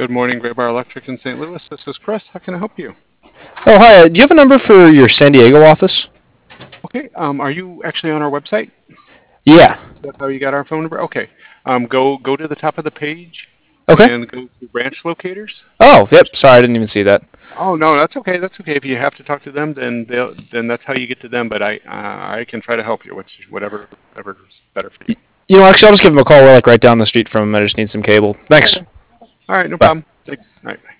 Good morning, Gray Bar Electric in St. Louis. This is Chris. How can I help you? Oh, hi. Do you have a number for your San Diego office? Okay, are you actually on our website? Yeah. Is that how you got our phone number? Okay. Go to the top of the page Okay. and go to branch locators. Oh, yep. Sorry, I didn't even see that. Oh no, that's okay. That's okay. If you have to talk to them, then that's how you get to them. But I can try to help you, which whatever's better for you. Actually, I'll just give them a call. We're like right down the street from them. I just need some cable. Thanks. Okay. All right, no Bye. problem. Thanks. All right.